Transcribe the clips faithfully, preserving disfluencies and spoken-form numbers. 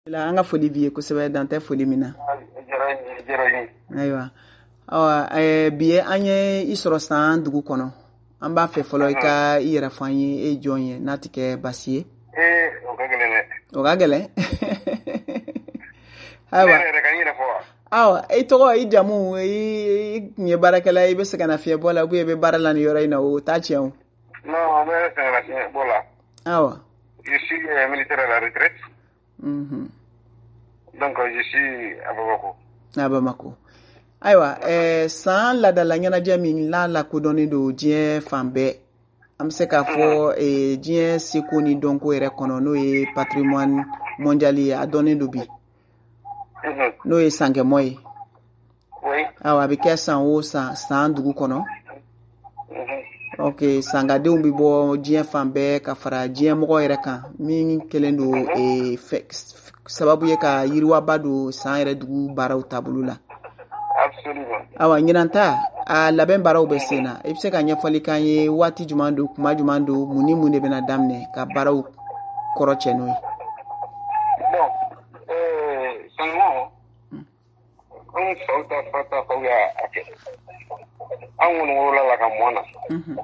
La anga foli vie ko sebe dante foli mina. Jere jere. Aywa. Awa eh bie anye isoro san dugu kono. Amba fe folo ka ira fanye e jonye natike basie. Eh, o ka gele. O ga gele. Aywa. Awa, e to i jamu e nye barakala e be se kana fie bola bu e be barala ni yora ina o ta chiao. Non, mais c'est la fie bola. Awa. Je suis euh, militaire à la retraite. Mhm. Donc je suis à Bamako. À Bamako. Aywa, eh san la da la nyana jami la la ko doni do dien fambe. Am se ka fo e dien siko ni donko ere kono no e patrimoine mondial a doni do bi. Mhm. No e sange moy. Oui. Awa be ke san wo san san dugu kono. Mhm. Ok, sanga de umbi bo dien fambe ka fara dien mo ere kan min kelendo e fe, sababu ye ka yiriwa badu san ere dugu baraw tabulula. Absolument. Awa nyinanta a laben baraw be sena e se ka nyefali kan ye wati jumando kuma jumando muni muni bena damne ka baraw koro cheno. Bon, euh seulement on sauta fata ko ya ake. An wala la ka mona. Mhm.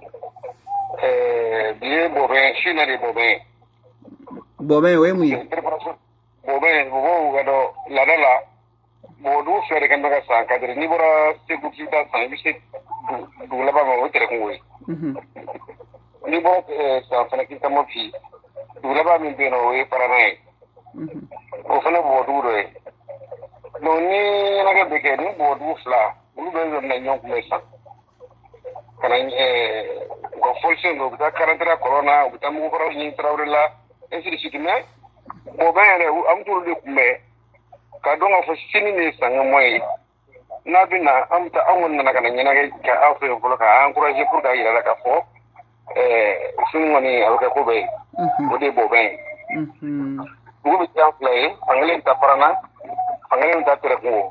Eh bien boben, china de boben. Boben we mu. Boben, bobo gado la la bodu fere kan daga san kadri ni bora segu kita san bise du la ba mo tere ko we. Mhm. Ni bo san fana kita mo fi du la ba min be no we para nai. Mhm. O fana bodu do e. No ni na ga be ke ni bodu fla, ulu be zo na nyon ko sa. Kana eh go folse no da karantara corona o ta mo ko ni trawrela ainsi de suite mais bo ben am turu de kume ka donga fo sini ne sanga moy na bina am ta amon na kana nyina ga ka afu ko ka encourager pour ka ira ka fo eh sunu ngoni alka ko be o de bo ben Mhm. bu bi ta play angale ta parana angale ta tere ko.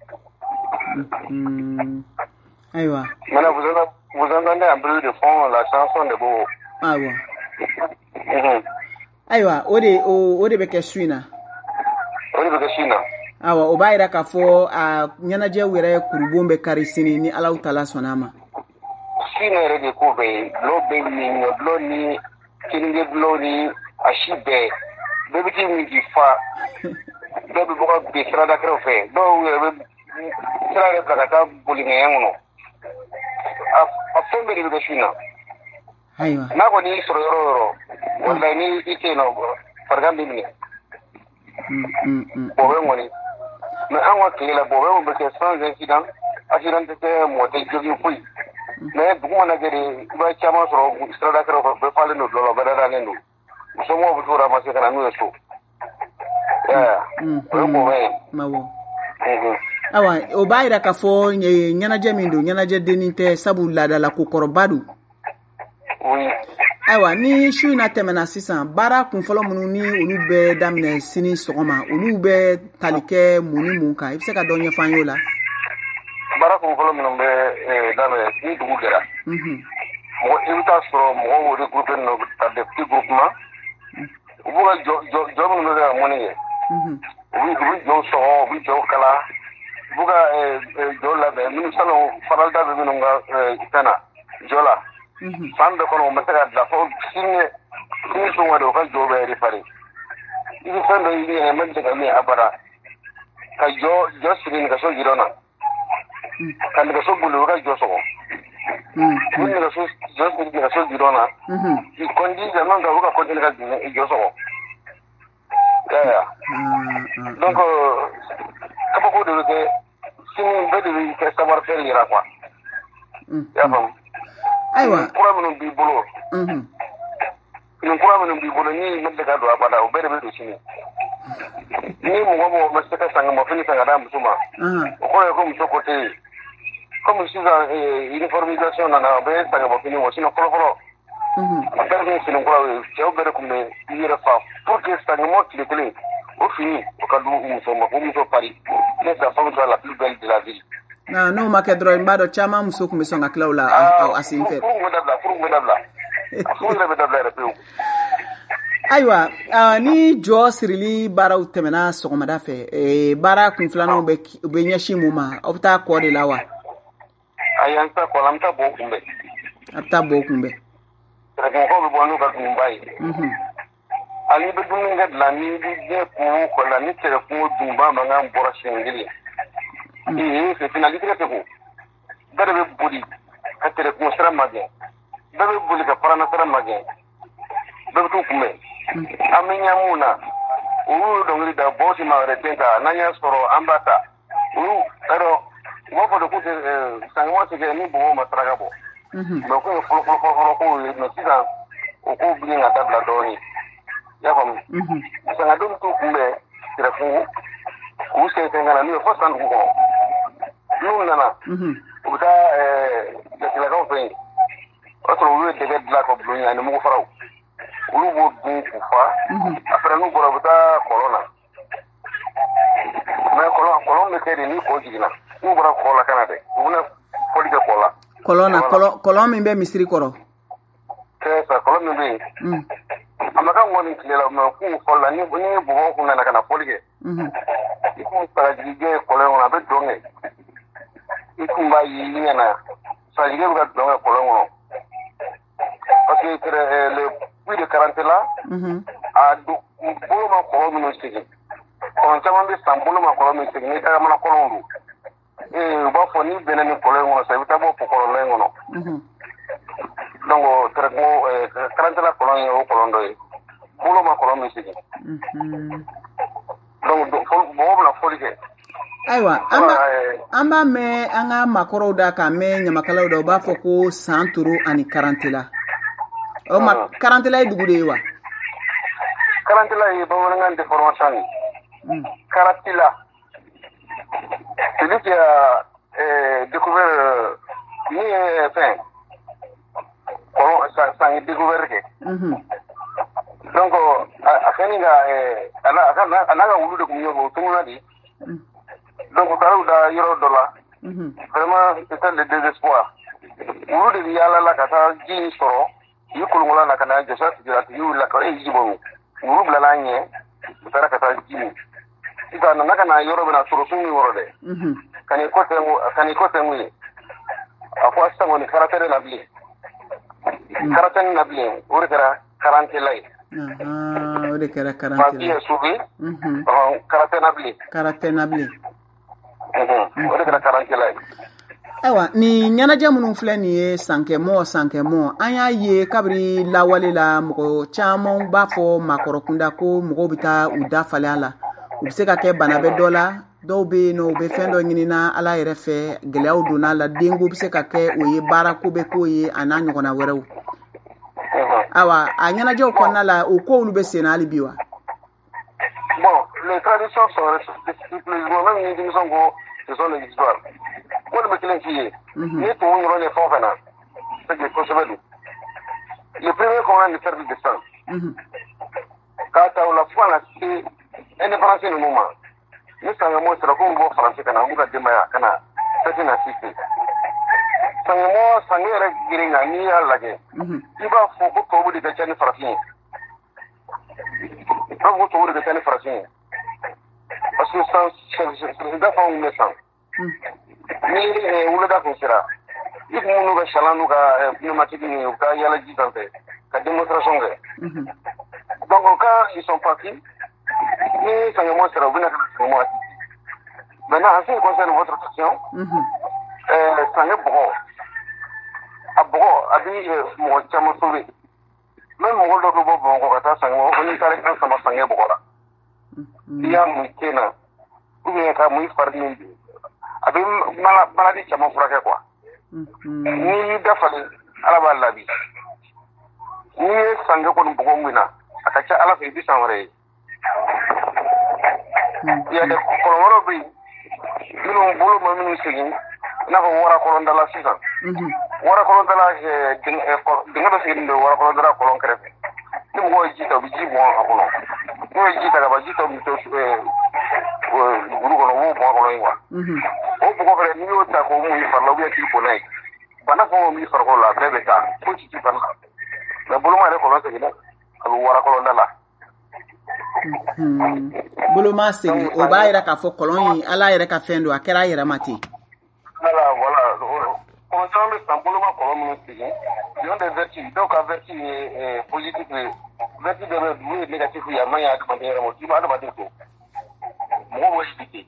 Mhm. Aywa. Maintenant vous entendez vous entendez un peu de fond la chanson de Bo. Aywa. Mhm. Aywa, ode o ode be ke suina. Ode be ke suina. Awa o bayira ka fo a nyana je were kurubombe karisini ni Allahu Taala sonama. Suina re de ko be lo be ni lo ni kinge lo ni ashibe. Be be ti mi fa. Be be ko be strada kro fe. Do be strada ka ta bulinga yango. A a fembe de be suina. Aywa. Na ko ni soro yoro. Wala ni ite no fargambi ni. Mm mm mm. Bobe ngoni. Mais an wa kila bobe mo be sans incident, accident te mo te jogi fui. Mais bu mo na gere ba chama soro strada kro be fale no lo ba da nenu. So mo bu tora ma se kana no so. Yeah. Mm. Bobe. Mawo. Mhm. Awa o bayira ka fo nyana je mindo nyana je deninte sabu lada la kokorobadu. Oui. Aywa ni shu na temena sisan bara kun folo munu ni olu be damne sini sogoma olu be talike muni mun kan ibse ka donye fanyo la Bara kun folo munu be damne ni dugu gera. Mhm. Mo invita soro mo wo regrouper no ta de petit groupement. Ubu ga jo jo jo munu be mo ni. Mhm. Oui, oui, jo so, oui, jo kala. Buga eh jo la be minu salo faralda be minu nga itana. Jola. Mhm. Sande kono mesega da fo sinne sinne so wado ka jo be rifare. Ibi sande yi ne men daga me abara. Ka jo jo sirin ka so girona. Kan ka so bulu ka jo so. Mhm. Kun ka so jo sirin ka so girona. Mhm. Ki kondi da non ka ka kondi ka jo so. Ya ya. Donc kaba ko de ke sin be de ke savoir faire ira quoi. Ya fam. Aywa. Kura minu bi bolo. Mhm. Ni kura minu bi bolo ni men daga do abada o bere be do sini. Ni mo mo mo se ka sanga mo fini sanga da musuma. Aha. O ko ko mo ko te. Comme si ça uniformisation na na be sanga mo fini mo sino kolo kolo. Mhm. Ata ni sino kolo ke o bere ko me yira fa pour que sanga mo tile tile. Au fini o ka du muso mo ko muso pari. Mais sa femme soit la plus belle de la ville. Na no make dro mbado chama muso kumesonga klaula au asinfet. Pour me dabla, pour me dabla. Pour me dabla. Ayiwa uh, ni jɔ sirili baaraw tɛmɛna sɔgɔmada fɛ eh, baara kun filanan bɛ bɛ ɲɛsin mun ma aw bɛ taa kɔ de la wa? Ayi an ta kɔ la an ta bɔ kunbɛ. A bɛ taa bɔ kunbɛ. Mɔgɔw bɛ bɔ n'u ka dunba ye. Ani bɛ dumuni kɛ dilan ni diɲɛ kungo kɔnɔ ni tɛgɛ kungo dunba mankan bɔra siɲɛ kelen. Ee c'est finalité tɛ ko. Bɛɛ de bɛ boli ka tɛgɛ kungo sira magɛn. Bɛɛ bɛ boli ka parana sira magɛn. Bɛɛ bɛ t'u kunbɛn. An bɛ ɲɛ mun na olu ye dɔnkili da bɔ si ma wɛrɛ den ta n'an y'a sɔrɔ an b'a ta olu yɔrɔ u b'a fɔ de k'u tɛ sanɲɔgɔn tigɛ ni bɔgɔ ma saraka bɔ mɛ k'u ye fɔlɔ fɔlɔ fɔlɔ kow ye mɛ sisan o kow bilen ka dabila dɔɔnin i y'a faamu sangadenw t'u kunbɛn kɛrɛfɛ k'u sɛnsɛn ka na n'u ye fo san dugu kɔnɔ n'u nana u bɛ taa jatigilakaw fɛ yen o y'a sɔrɔ olu ye dɛgɛ dilan ka bulon ani mugu faraw olu b'o dun k'u fa après n'u bɔra u bɛ taa kɔlɔn na mais kɔlɔn kɔlɔn bɛ kɛ de ni kɔ jiginna n'u bɔra kɔ la ka na dɛ u bɛna fɔli kɛ kɔ la kɔlɔn na kɔlɔn min bɛ misiri kɔrɔ c'est ça kɔlɔn min bɛ yen a ma kan kɔni tile la mais k'u fɔli la ni ni bɔgɔ kun nana ka na fɔli kɛ i k'u sagajigɛ kɔlɔn kɔnɔ a bɛ dɔn kɛ i kun b'a ye i ɲɛna sagajigɛ bɛ ka dɔn kɛ kɔlɔn kɔnɔ parce que le puits de Karantela a bolo ma kɔrɔ minnu segin kɔlɔn caman bɛ san bolo ma kɔrɔ min segin ni tagamana kɔlɔnw don ee u b'a fɔ n'i bɛnna ni kɔlɔn in kɔnɔ sa i bɛ taa bɔ kɔlɔn in kɔnɔ donc Karantela kɔlɔn ye o kɔlɔn dɔ ye bolo ma kɔlɔn min segin donc mɔgɔw bɛna fɔli kɛ. Ayiwa an b'a mɛn an ka maakɔrɔw da k'a mɛn ɲamakalaw da u b'a fɔ ko san toro ani Karantela o ma Karantela ye dugu de ye wa? Karantela ye bamanankan déformation ye. Karatila celui qui a euh, découvert ni euh, enfin ça ça a découvert que donc a kani ga ana ana ana ga wulu de kunyo ko tumuna di donc taru da yoro dola vraiment c'est le désespoir wulu de yala la kata ji soro yikulungula na kana jesa tijati yula ka e jibo wulu bla la nye tara kata ji ita na kana yoro bena soro sumi woro de kani ko tengu kani ko tengu akwa sango ni karatere na bli karatere na bli ore kara Karantela aha ore kara Karantela ma biye subi mhm karatere na bli karatere na bli mhm ore kara Karantela Ayiwa ni ɲɛnajɛ minnu filɛ nin ye sankɛmɔ sankɛmɔ an y'a ye kabiri lawale la mɔgɔ caman b'a fɔ maakɔrɔkunda ko mɔgɔw bɛ taa u da falen a la u bɛ se ka kɛ bana bɛ dɔ la dɔw bɛ yen nɔ u bɛ fɛn dɔ ɲinina ala yɛrɛ fɛ gɛlɛyaw donna a la denko bɛ se ka kɛ o ye baarako bɛ k'o ye a n'a ɲɔgɔnna wɛrɛw ayiwa a ɲɛnajɛw kɔnɔna la o ko olu bɛ sen na hali bi wa. Bon, les traditions sont exclusivement même ni disons ko ce sont les histoires. Wani bɛ kelen f'i ye ni tumu yɔrɔ ni fɛn o fɛn na c'est que kosɛbɛ don le premier commandant de service de sang k'a ta o la fo kana se indépendance ninnu ma ni sangamo sera ko n bɔ faransi ka na an b'u ka denbaya ka na fɛti na sise sangamo sange yɛrɛ girin kan n'i y'a lajɛ i b'a fɔ ko tubabu de ka ca ni farafin ye i b'a fɔ ko tubabu de ka ca ni farafin ye parce que san dafanw bɛ san ni wulada kun sera i kun minnu bɛ salan n'u ka pneumatique ye u ka yala ji sanfɛ ka démonstration kɛ donc quand ils sont partis ni sangamo sera u bɛna ka na sangamo assiste maintenant en ce qui concerne votre question sange bɔgɔ a bɔgɔ a bɛ mɔgɔ caman sauver même mɔgɔ dɔ bɛ bɔ bamakɔ ka taa sangamo ko n'i taara kan sama sange bɔgɔ la i y'a mun te na ou bien ka mun i fari min a bɛ maladi caman furakɛ quoi n'i y'i dafalen ala b'a labi n'i ye sange kɔni bɔgɔ min na a ka ca ala fɛ i bɛ san wɛrɛ ye il y a des kɔlɔn wɛrɛw bɛ yen minnu bolo ma minnu segin i n'a fɔ warakɔlɔndala sisan warakɔlɔndala dingɛ dɔ sigilen don warakɔlɔndala kɔlɔn kɛrɛfɛ ni mɔgɔw ye ji ta u bɛ ji bɔn a kɔnɔ n'u ye ji ta ka ban ji ta bɛ to buru kɔnɔ u b'o bɔn a kɔnɔ yen wa o bɔgɔ fɛnɛ n'i y'o ta k'o mun i fari la ou bien k'i ko n'a ye bana fɛn o fɛn b'i farikolo la a bɛɛ bɛ taa foyi si t'i fari la mais boloma yɛrɛ kɔlɔn segin dɛ a bɛ warakɔlɔnda la Hmm. Bolo ma segi o ba ira ka fo kolon yi ala ira ka fendo akera ira mati. Voilà, voilà. Comme ça me semble ma kolon segi. Ils ont des vertus, donc un vertu positif, vertu de négatif il y a moyen de manière motive à le tout. Moi moi expliquer.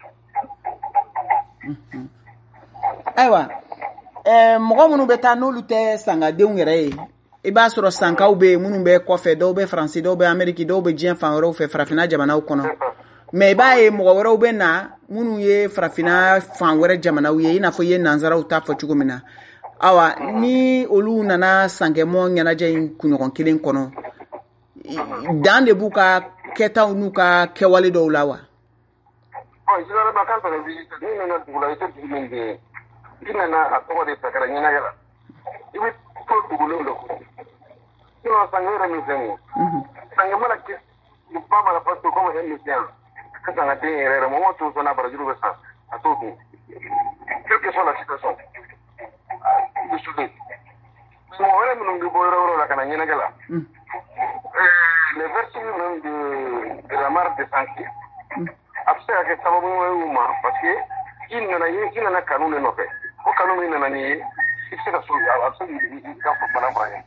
Aywa. Eh mogo munu beta no lute sanga de ngere. I b'a sɔrɔ sankaw be minnu bɛ kɔfɛ dɔw bɛ faransi dɔw bɛ ameriki dɔw bɛ diɲɛ fan wɛrɛw fɛ farafina jamanaw kɔnɔ mais i b'a ye mɔgɔ wɛrɛw bɛ na minnu ye farafina fan wɛrɛ jamanaw ye i n'a fɔ i ye nanzaraw ta fɔ cogo min na awa ni olu nana sankɛmɔ ɲɛnajɛ in kunɲɔgɔn kelen kɔnɔ dan de b'u ka kɛtaw n'u ka kɛwale dɔw la wa bon généralement quand on visite ni nana dugu la i tɛ dugu min bɛ i nana a tɔgɔ de ta kɛra ɲɛnajɛ la i bɛ to dugulenw de kɔnɔ sinon sangere mi fɛn sange mana kɛ ba mana parce que comme un lycéen ka sanga den yɛrɛ yɛrɛ mɔgɔ t'o sɔn n'a barajuru bɛ san a t'o dun quelle que soit la situation i bɛ sude mɔgɔ wɛrɛ minnu bɛ bɔ yɔrɔ yɔrɔ la ka na ɲɛnajɛ la les vertus même de de la mare de santé a bɛ se ka kɛ sababu ye u ma parce que i nana i nana kanu de nɔfɛ o kanu min nana ni ye i bɛ se ka so a bɛ se k'i ka bana furakɛ.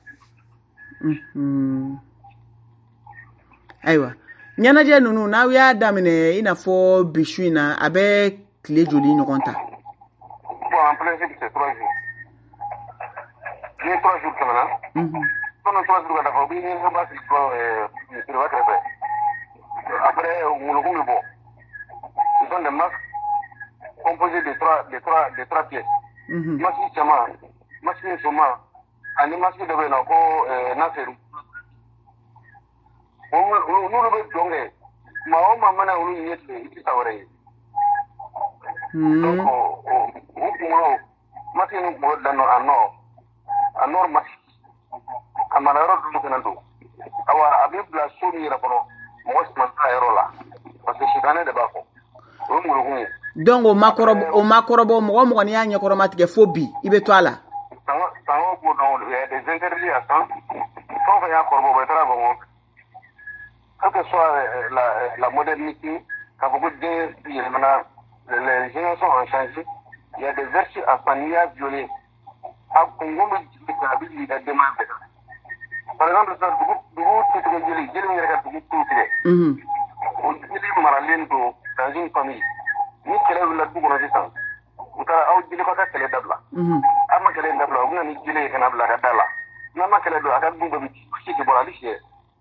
Ayiwa ɲɛnajɛ ninnu n'aw y'a daminɛ i n'a fɔ bisu in na a bɛ tile joli ɲɔgɔn ta bon en principe c'est trois jours ni trois jours tɛmɛna tɔnɔ trois jours ka dafa u bɛ ɲɛnajɛ ba sigi siriba kɛrɛfɛ après ŋologun bɛ bɔ ce sont des masques composés de trois de trois de trois pièces masque cɛman masque musoman ani masque dɔ bɛ yen nɔ ko naseru n'olu bɛ dɔn kɛ maa o maa mana olu ɲɛ tigɛ i tɛ sa wɛrɛ ye donc o kunkolo masque ni kunkolo dan a nɔ a nɔr masque a mara yɔrɔ dun fana don awa a bɛ bila so min yɛrɛ kɔnɔ mɔgɔ si ma taa yɔrɔ la parce que sitanɛ de b'a fɔ o ye ŋolokun ye donc o ma kɔrɔbɔ o ma kɔrɔbɔ mɔgɔ mɔgɔ n'i y'a ɲɛkɔrɔma tigɛ fo bi i bɛ to a la sango b'o dɔn il y a des interdits à ça fɛn o fɛn y'a kɔrɔbɔ o bɛ taga bɔn quelle que soit la, la modernité, quand vous dites les générations ont changé, il y a des vertus à Fania violées. À Congo, il y a des demandes. Par exemple, vous êtes un joli, joli, il y a tout tout. Vous êtes maralien dans une famille. Ni quelle est la boue de sang. Vous avez dit que c'est le dabla. Ama quelle est le dabla, vous n'avez dit que c'est le dabla. Nama quelle est le dabla, vous avez dit que c'est le dabla.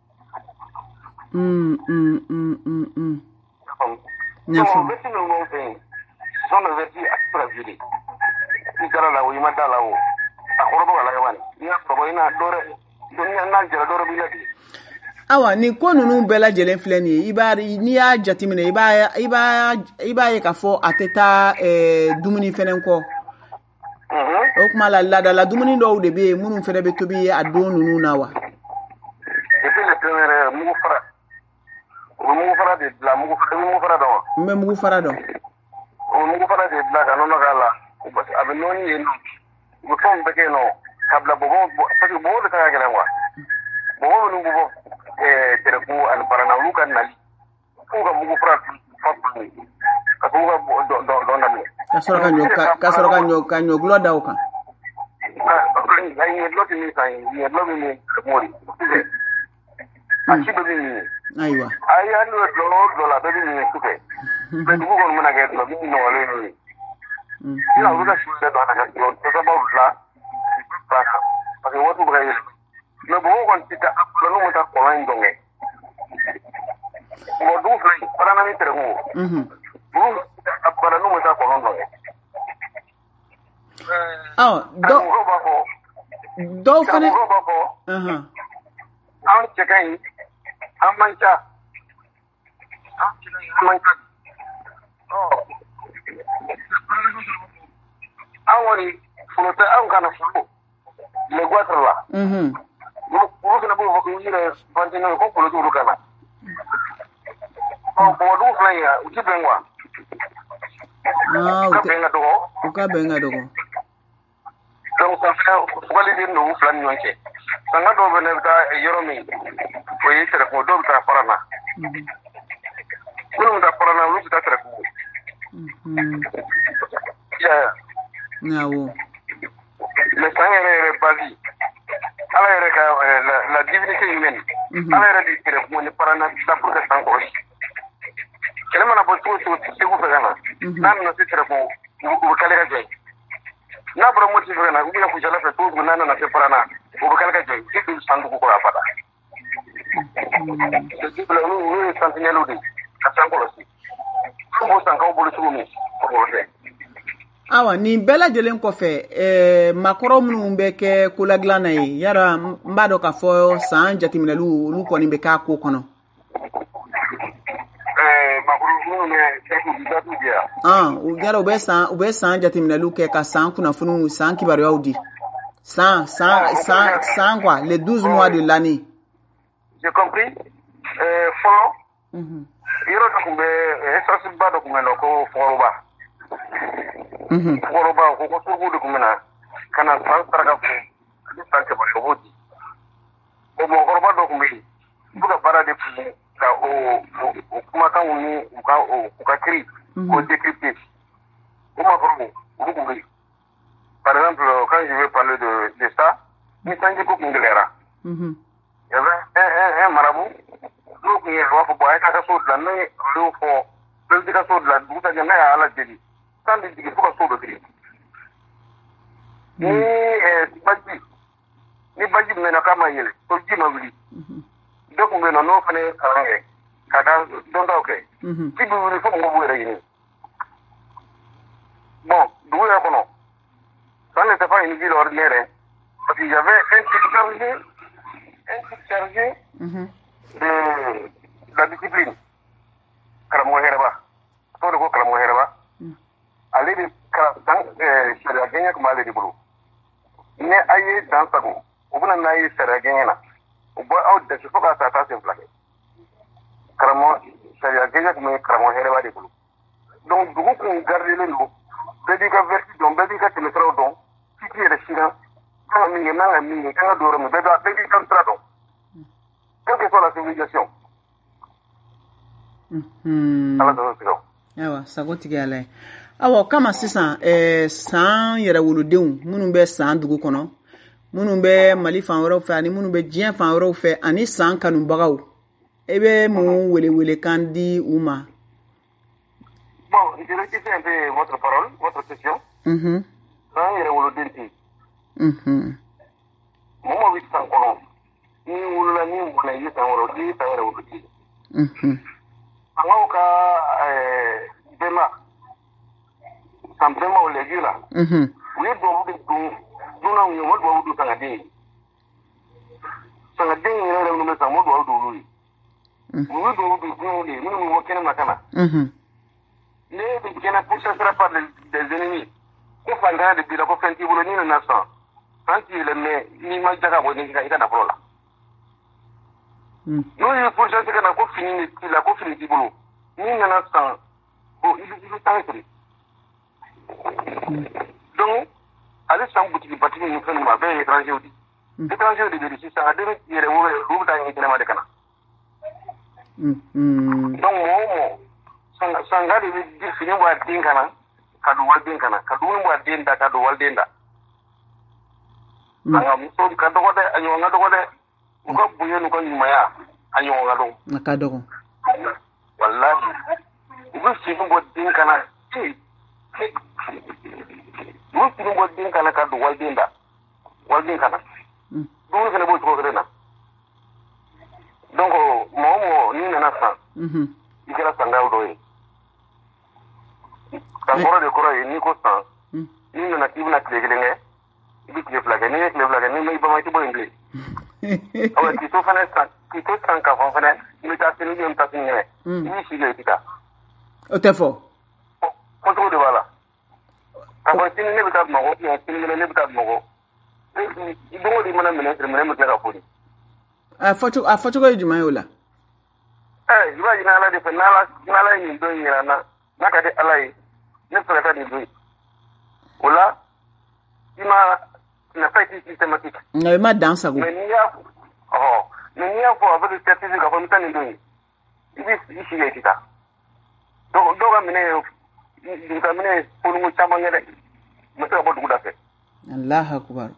Mm, mm, mm, mm, mm. Nyafo. Donc, vertu no thing. Son de vertu extra violé. Ni kala la wima dala wo. Akorobo la yawani. Ni akorobo ina dore. Dunia na jara dore bilati. Awa ni ko nunu bɛɛ lajɛlen filɛ nin ye i b'a n'i y'a jateminɛ i b'a i b'a i b'a ye k'a fɔ a tɛ taa ɛɛ dumuni fɛnɛ kɔ. O kuma la laadala dumuni dɔw de bɛ yen minnu fɛnɛ bɛ tobi a don ninnu na wa. Et puis le premier mugu fara. O mugu fara de bila mugu fara mugu fara dɔn wa. N bɛ mugu fara dɔn. O mugu fara de bila ka nɔnɔ k'a la a bɛ nɔni yen nɔ u bɛ fɛnw bɛɛ kɛ yen nɔ ka bila bɔbɔ parce que bɔbɔ de ka gɛlɛn quoi bɔbɔ minnu bɛ bɔ ɛɛ tɛrɛku ani parana olu ka nali f'u ka mugu fara fa tuguni ka f'u ka dɔn dɔn daminɛ. Ka sɔrɔ ka ɲɔ ka sɔrɔ ka ɲɔ ka ɲɔ gulɔ da o kan. Ka ɲɛ gulɔ tɛ min kan ɲɛ gulɔ bɛ min tɛrɛku de a ci bɛ min ye. Ayiwa. Ayi hali n'o dɔ o dɔ la bɛɛ bɛ min sufɛ. Mɛ dugu kɔni mana kɛ dɔrɔn min nɔgɔlen n'o ye. Sisan olu ka su bɛɛ dɔn a ka dɔrɔn tɔsɔbaw bila ba kan parce que waatiw bɛ ka yɛlɛma. Mɛ mɔgɔw kɔni tɛ taa a n'u ma taa kɔlɔn in dɔn kɛ. Mɔgɔ dugu filɛ nin parana ni tɛrɛku o. Olu a bara n'u ma taa kɔlɔn dɔn kɛ. Ɔ dɔw mɔgɔw b'a fɔ. Dɔw fɛnɛ. Mɔgɔw b'a fɔ. Anw cɛ ka ɲi. An man ca an man ca an kɔni foro tɛ anw kana foro le goitre la olu fana b'o fɔ k'u yɛrɛ bantinɛ ko foro t'olu kana ɔ bɔgɔdugu filɛ yen u ti bɛn quoi u ka bɛn ka dɔgɔ u ka bɛn ka dɔgɔ donc ça fait fugaliden don u fila ni ɲɔgɔn cɛ sanga dɔw fana bɛ taa yɔrɔ min o ye tɛrɛfɔ dɔw bɛ taa fara na minnu ka kɔrɔna olu bɛ taa sɛrɛku ya Nawo. mais san yɛrɛ yɛrɛ basi ala yɛrɛ ka la, la divinité humaine ala yɛrɛ de sɛrɛku ni parana da pour que san kɔrɔsi kɛlɛ mana bɔ cogo cogo segu fɛ ka na n'a nana se sɛrɛku u bɛ kale ka jɔ n'a bɔra moti fɛ ka na u bɛ kucala fɛ cogo n'a nana se parana u bɛ kale ka jɔ ci du san dugu kɔrɔ abada c'est que olu ye sentinelle de ka san kɔrɔsi ko sankaw bolo cogo min o fɛ Awa ni bɛɛ lajɛlen kɔfɛ eh makɔrɔ minnu bɛ kɛ koladilan na ye yara n b'a dɔn k'a fɔ san jateminɛlu olu kɔni bɛ k'a ko kɔnɔ eh makɔrɔ minnu bɛ kɛ k'u datu di yan ah u yara u bɛ san u bɛ san jateminɛlu kɛ ka san kunnafoniw san kibaruyaw di san san san san quoi les douze mois de l'année j'ai compris euh fɔlɔ yɔrɔ dɔ tun bɛ espace ba dɔ tun bɛ yen nɔ ko fɔrɔba fɔrɔba ko ko sugu de tun bɛ na ka na san saraka fo ani san kɛmɛ o b'o di o mɔgɔkɔrɔba dɔ tun bɛ yen u bɛ ka baara de kun ka o o kumakanw ni u ka u ka kiri k'o décrypter o mɔgɔkɔrɔbaw olu tun bɛ yen par exemple quand je vais parler de de ça ni sanji ko tun gɛlɛyara il y avait un un un marabout n'o tun ye a b'a fɔ bon a ye taa ka so dilan ne y'o fɔ bɛɛ bɛ ka so dilan dugusajɛ ne y'a ala deli san de jigin fo ka so dɔ kiri ni baji ni baji mɛnna k'a ma yɛlɛ ko ji ma wuli dɔ tun bɛ yen nɔ n'o fana ye kalan kɛ ka taa dɔntaw kɛ ji bɛ wuli fo mɔgɔw b'u yɛrɛ ɲini bon dugu yɛrɛ kɔnɔ ça n'était pas une ville ordinaire parce qu'il y avait un type chargé un type chargé de la discipline karamɔgɔ hɛrɛba tɔgɔ de ko karamɔgɔ hɛrɛba ale de ka dan sariya gɛɲɛ tun b'ale de bolo ni a ye dan sago u bɛna n'a ye sariya gɛɲɛ na u bɔ aw dɛsɛ fo k'a taa taa sen fila kɛ karamɔgɔ sariya gɛɲɛ tun bɛ karamɔgɔ hɛrɛba de bolo donc dugu kun gardelen don bɛɛ b'i ka vertu dɔn bɛɛ b'i ka tɛmɛsiraw dɔn si t'i yɛrɛ siran kan ka min kɛ n'an ka min kɛ kan ka don yɔrɔ min bɛɛ bɛɛ b'i ka sira dɔn quelle que soit la civilisation ala dɔn sigaw awa sago tigɛ ala ye awa kama sisan eh, san yɛrɛ wolodenw minnu bɛ san dugu kɔnɔ minnu bɛ mali fan wɛrɛw fɛ ani minnu bɛ diɲɛ fan wɛrɛw fɛ ani san kanubagaw e bɛ mun wele wele kan di u ma bon je vais quitter un peu votre parole votre question mhm san yɛrɛ woloden tɛ mhm mɔgɔ bɛ san kɔnɔ ni wolola ni wolola i ye san wɛrɛ i ye san yɛrɛ woloden mhm sangaw ka bɛnba san bɛnbaw lɛju la u ye duwawu de don dunanw ye u ma duwawu don sangaden ye sangaden yɛrɛ yɛrɛ minnu bɛ san u ma duwawu don olu ye u ye duwawu don dunanw de ye minnu bɛ bɔ kɛnɛma ka na ne bɛ kɛnɛ pour ce sera pas des ennemis ko fantanya de b'i la ko fɛn t'i bolo n'i nana san san t'i yɛlɛmɛ n'i ma ja ka bɔ i ka nafolo la n'o ye pourcentage ka na ko fini de t'i la ko fini t'i bolo n'i nana san bon i bɛ i bɛ tan feere donc ale san butigi batigi ninnu fɛn ninnu a bɛɛ ye étranger de ye étranger de bɛ yen sisan a den yɛrɛ wolo olu bɛ taa ɲini kɛnɛma de ka na donc mɔgɔ o mɔgɔ sanga de bɛ fini bɔ a den kana ka don waliden kana ka dumuni bɔ a den da ka don waliden da a ka muso ka dɔgɔ dɛ a ɲɔgɔn ka dɔgɔ dɛ u ka bonya n'u ka ɲumanya a ɲɔgɔn ka dɔgɔ a ka dɔgɔ walahi u bɛ fini bɔ den kana u bɛ fini bɔ den kana ka don waliden da waliden kana dumuni fana b'o cogo kelen na donc mɔgɔ o mɔgɔ n'i nana san i kɛra sangaw dɔ ye san kɔrɔ de kɔrɔ ye n'i ko san n'i nana k'i bɛna tile kelen kɛ i bɛ tile fila kɛ n'i ye tile fila kɛ n'i ma i bama i tɛ bɔ yen bilen awa k'i to fana san k'i to san ka fɔ fana i bɛ taa sini i bɛ taa sini kɛnɛ i b'i sigi i tɛ taa o tɛ fɔ kɔncogo de b'a la ka fɔ sini ne bɛ taa bamakɔ sini kɛnɛ ne bɛ taa bamakɔ don o don i mana minɛ siri minɛ bɛ tila ka foni a fɔcogo a fɔcogo ye jumɛn ye o la ɛ i b'a ɲini ala de fɛ n'ala ye nin don in yira n na n'a ka di ala ye ne fɛ ka nin don in o la i ma nafa été systématique. Mais ma dans ça. Mais il y a oh, mais il y a pour avec le certificat comme ça ni donné. Il dit ici il est ça. donc donc amine du kamine pour mu chama ngere me ta bodu da fe Allah akbar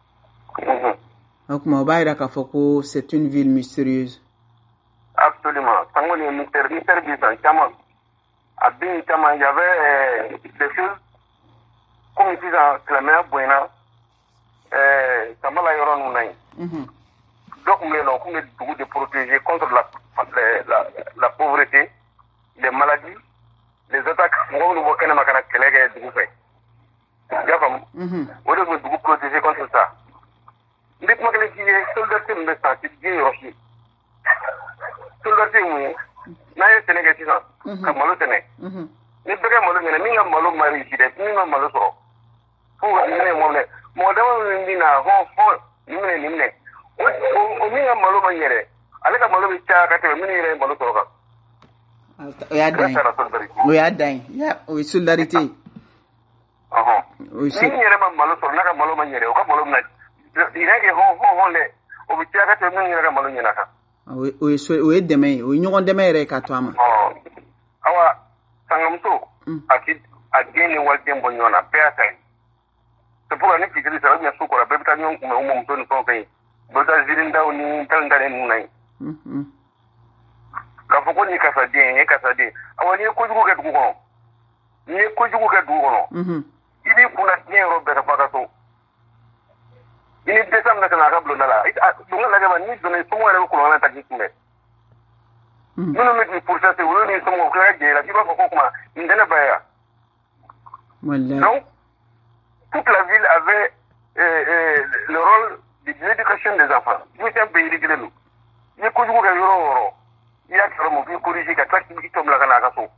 donc ma bayra ka foko c'est une ville mystérieuse. Absolument. Tango ni mystère mystère bi san chama abin chama il y avait euh, des choses comme ici dans Clément Buena euh samala yoron nai mhm donc nous non comme de de protéger contre la la la pauvreté, les maladies, les attaques ngo no bokena makana kelege dugu fe ya fam mhm o de dugu protéger contre ça ndek makale ci solidarité mbe sa ci gey aussi solidarité mu na ye Sénégal ci ça ka malo tene mhm ni bega malo ngene mi nga malo mari ci def mi nga malo soro fu ngene mo le mo dama ni na ho ho ni ne ni ne o mi nga malo ma yere ale ka malo bi cha ka te mi ni re malo soro ka ya dai o ya dai ya o solidarité aha o si ni yere ma malo soro na ka malo ma yere o ka malo na direge ho ho ho le o bi cha ka te mi ni re ka malo nyina ka o o so o e deme o nyogon deme re ka to ama awa sangamso akid ageni walde mbonyona peata to pour ni fikiri sa bien sukora bebita nyon kuma umo mtoni ko kai bota zirinda uni tangare nunai mhm ka foko ni ka sade ni ka sade awa ni ko jugo ka dugo kono ni ko jugo ka dugo kono mhm ibi kuna ni robe ka paka to ini desam na kana ka blo nala dunga la ga ni dona so mo re ko na ta jikume nous mettons pour ça c'est vous nous sommes au clair de la vie pas comment ndena baya donc toute la ville avait euh, euh, le rôle de l'éducation des enfants nous sommes pays de nous ni ko jugo ka yoro woro ya karo mo ko corriger ka tak ki tom la kana ka so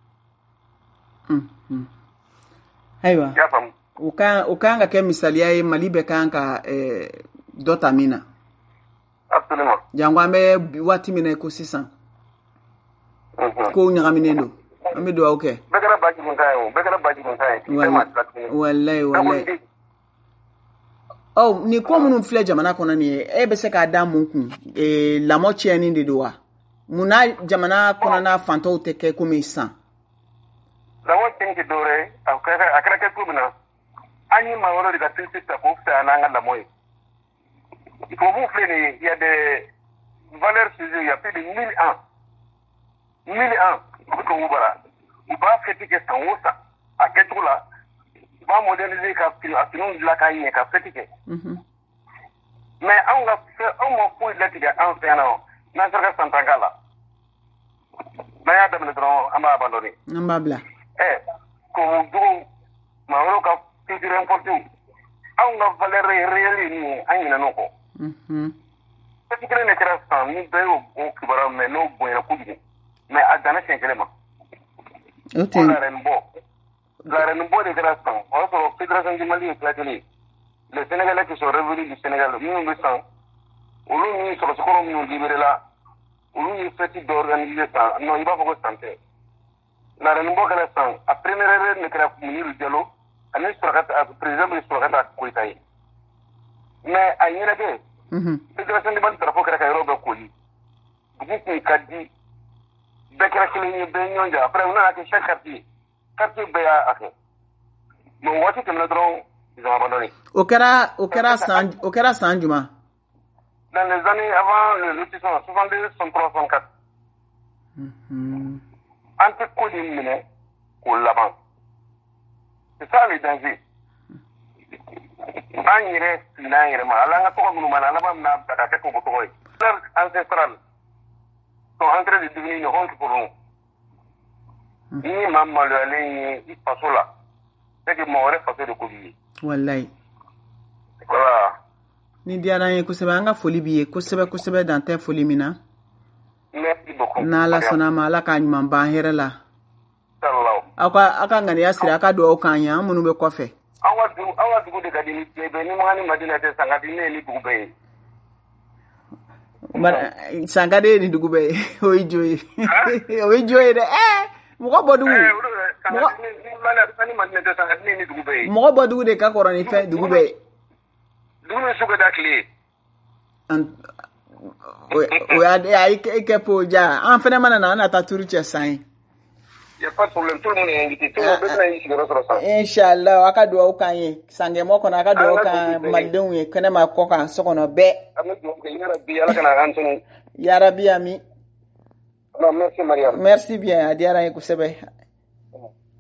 mhm aiwa ya fam uka ukanga ke misali ya malibe kanka eh dotamina absolument jangwa me wati mina ko sisan ko nyagamine ndo ambe do okay begara baji mun tayo begara baji mun tayo wallahi wallahi oh ni ko munun fle jamana kona ni e be se ka da mun kun e la mo cheni ndi do wa muna jamana kona na fanto te ke ko mi san la mo cheni ke dore akara akara ke ko bina anyi ma woro diga tinsi ta ko fa na ngala moy il faut vous freiner il y a des valeurs sur il y a plus de mille ans mille ans ko ubara uba feti ke sanwosa aketula ba moderniser ka pil afinu la ka yin ka feti ke mhm mais on va faire on mo pour la tiga en fait non na sera santangala na ya dem le dron amba abandonné amba bla eh ko du ma woro ka titre important on va valeur réelle ni anina noko mhm feti ke ne kera san ni be o kibara mais no boyna kudu mais à dans cinq éléments. OK. La Renbo. La Renbo de grâce. On se fédération du Mali éclatée. Les Sénégalais qui sont revenus du Sénégal, nous nous sent. Ou nous sur le secours nous libérer là. Ou nous fait d'organiser ça. Non, il va pas santé. La Renbo de grâce. À première heure, nous créons le dialogue. On est sur la président de sur la Koitaï. Mais à une heure, mhm. Fédération du Mali drapeau créé à Robert Koli. Vous qui dit bekra kili be nyonja après on a que chaque quartier quartier be aké mon wati tem na dron ils ont abandonné okara okara san okara sanjuma dans les années avant le lotissement soixante-deux soixante-trois soixante-quatre mhm ante ko di mine ko laban c'est ça le danger anyire sinayire ma ala nga to ko ma ala ba na ta ka ko ko koy ancestral sont en train de devenir une honte pour nous. Ni maman le aller il passe là. C'est que mon rêve passé de Covid. Wallahi. Voilà. Ni diara ye kuseba nga foli biye kuseba kuseba dans ta foli mina. Merci beaucoup. Na la sona mala ka nyuma ba herela. Sallahu. Aka aka ngani asira aka do okanya munu be kofe. Awa du awa du de gadini be ni mani madina te sangadi ne ni dugube. But sangade ni dugube oijoy oijoy de eh mo bodu mo bodu de ka koroni fe dugube dugube suga dakli and o ya de ai ke po ja an fena mana na na ta turu che sai y a pas de problème, tout le monde est invité, tout le monde est ici sur ça. Inshallah aka duwawu kan ye sange mo kono aka duwawu kan maldenw ye kene ma ko kan so kono be ya rabbi ala kana antunu ya rabbi ami non merci Mariam merci bien adiara ye kusebe